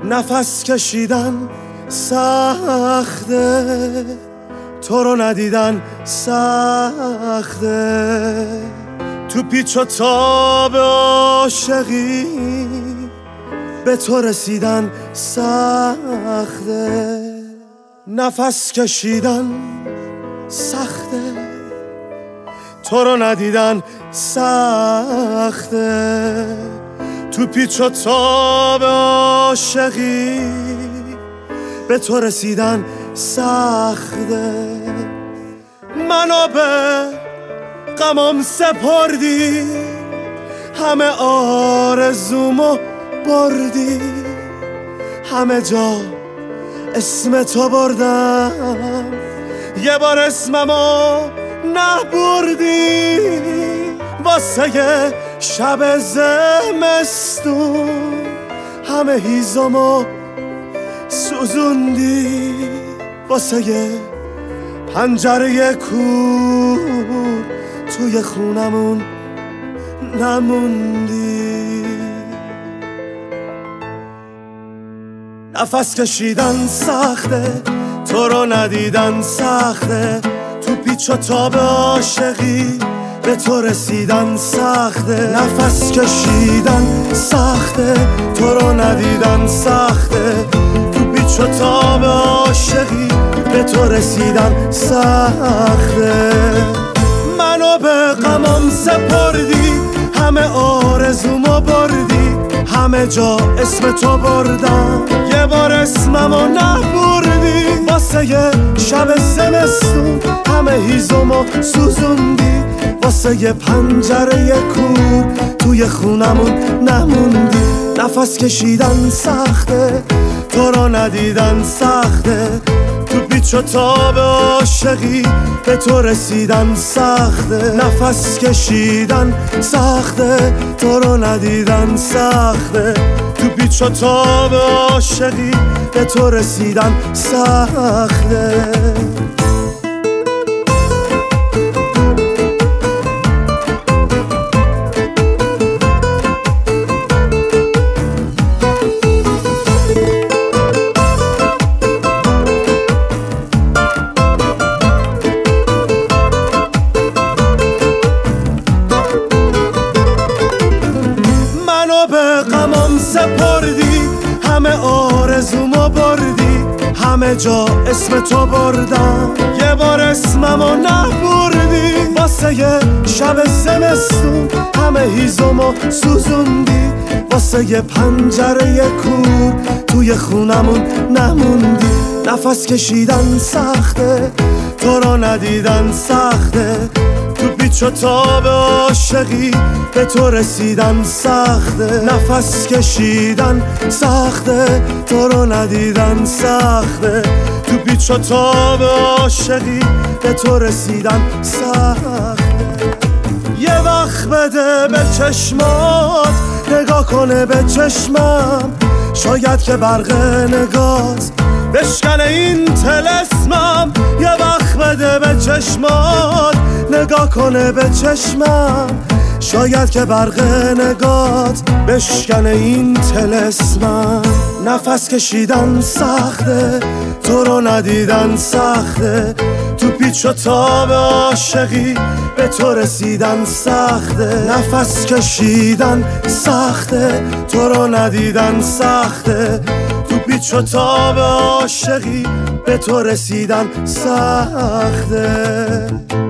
نفس کشیدن سخته، تو رو ندیدن سخته، تو پیچ و تاب عاشقی به تو رسیدن سخته. نفس کشیدن سخته، تو رو ندیدن سخته، تو پیچ و تاب عاشقی به تو رسیدن سخته. منو به غمم سپردی، همه آرزومو بردی، همه جا اسم تو بردم، یه بار اسممو نبردی. واسه شب زمستون همه هیزمو سوزوندی، واسه پنجره کور توی خونمون نموندی. نفس کشیدن سخته، تو رو ندیدن سخته، تو پیچ و تاب عاشقی به تو رسیدن سخته. نفس کشیدن سخته، تو رو ندیدن سخته، تو پیچ و تاب عاشقی به تو رسیدن سخته. منو به غمم سپردی، همه آرزومو بردی، همه جا اسم تو بردم، یه بار اسممو نبردی. واسه شب زمستون همه هیزمو سوزوندی، واسه پنجره کور توی خونمون نموندی. نفس کشیدن سخته، تو رو ندیدن سخته، تو پیچ و تاب عاشقی به تو رسیدن سخته. نفس کشیدن سخته، تو رو ندیدن سخته، تو پیچ و تاب عاشقی به تو رسیدن سخته. به غمم سپردی، همه آرزومو بردی، همه جا اسم تو بردم، یه بار اسممو نبردی. واسه شب زمستون همه هیزمو سوزوندی، واسه پنجره کور توی خونمون نموندی. نفس کشیدن سخته، تو رو ندیدن سخته، تو پیچ و تاب عاشقی به تو رسیدن سخته. نفس کشیدن سخته، تو رو ندیدن سخته، تو پیچ و تاب عاشقی به تو رسیدن سخته. یه وقت بده به چشمات، نگاه کنه به چشمم، شاید که برق نگات بشکنه این طلسمم. یه وقت بده به چشمات، نگاه کنه به چشمم، شاید که برق نگات بشکنه این طلسمم. نفس کشیدن سخته، تو رو ندیدن سخته، تو پیچ و تاب عاشقی به تو رسیدن سخته. نفس کشیدن سخته، تو رو ندیدن سخته، تو پیچ و تاب عاشقی به تو رسیدن سخته.